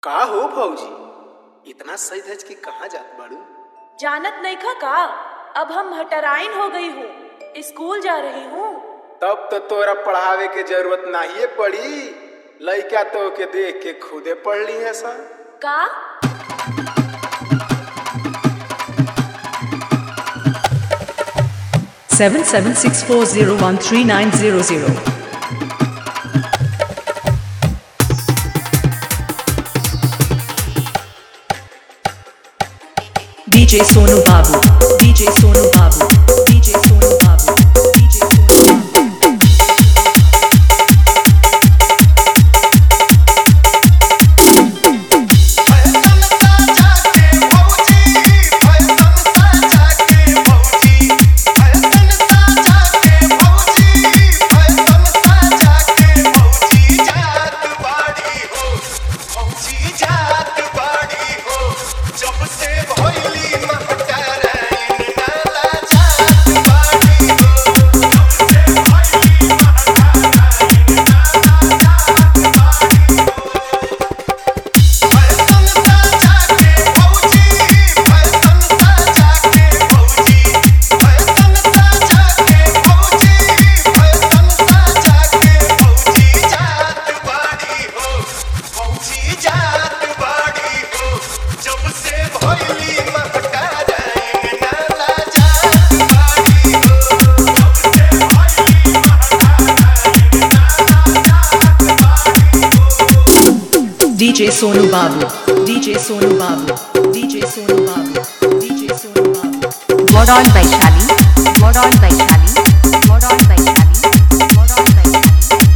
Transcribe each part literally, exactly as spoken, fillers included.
का हो भौजी, इतना सज धज के कहाँ जात बाड़ू? जानत नइखा का, अब हम हटराइन हो गई हूँ, स्कूल जा रही हूँ। तब तो तोरा पढ़ावे के जरूरत नहीं पड़ी, लइका तो के देख के खुदे पढ़ ली है सा। का seven seven six four zero one three nine zero zero D J Sonu Babu, D J Sonu Babu, D J Sonu Babu, D J Sonu Babu. D J Sonu Babu, D J Sonu Babu, D J Sonu Babu, D J Sonu Babu. Word on Vaishali, word on Vaishali, word on Vaishali, word on Vaishali, word on Vaishali.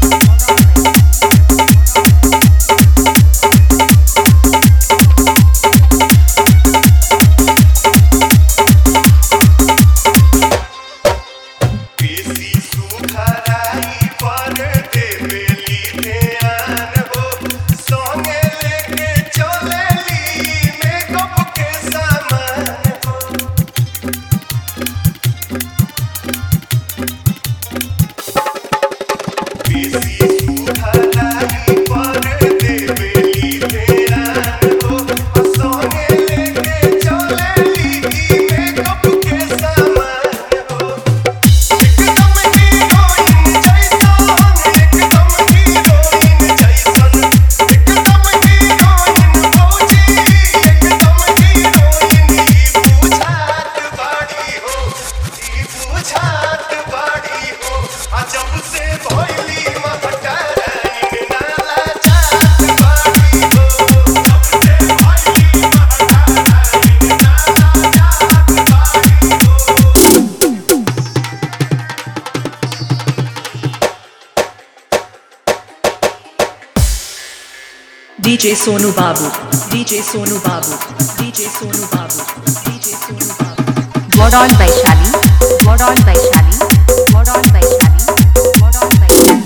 D J Sonu Babu, D J Sonu Babu, D J Sonu Babu, D J Sonu Babu. Word on Vaishali, word on Vaishali, word on Vaishali, word on Vaishali.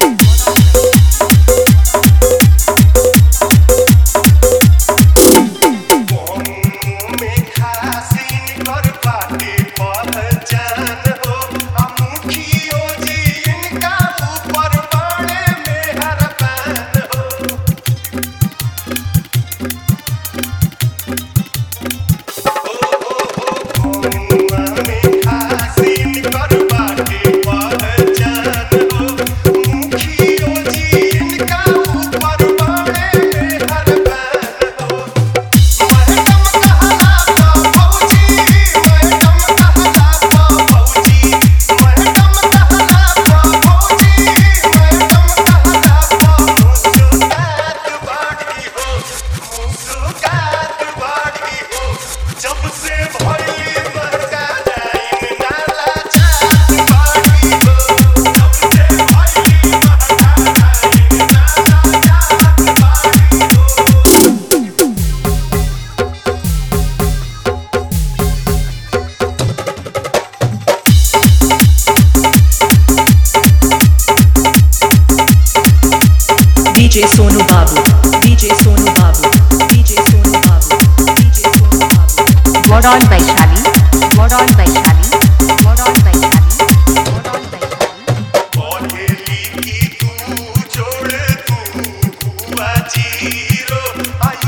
D J Sonu Babu, D J Sonu Babu, D J Sonu Babu, D J Sonu Babu. Word on Vaishali, word on Vaishali, word on Vaishali, word on Vaishali. बोलेली की तू जोड़ तू हुआ zero.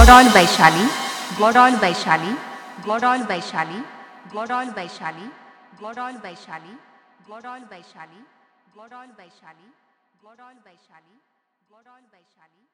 Godol Vaishali, Godol Vaishali, Godol Vaishali, Godol Vaishali, Godol Vaishali, Godol Vaishali, Godol Vaishali, Godol Vaishali, Godol Vaishali.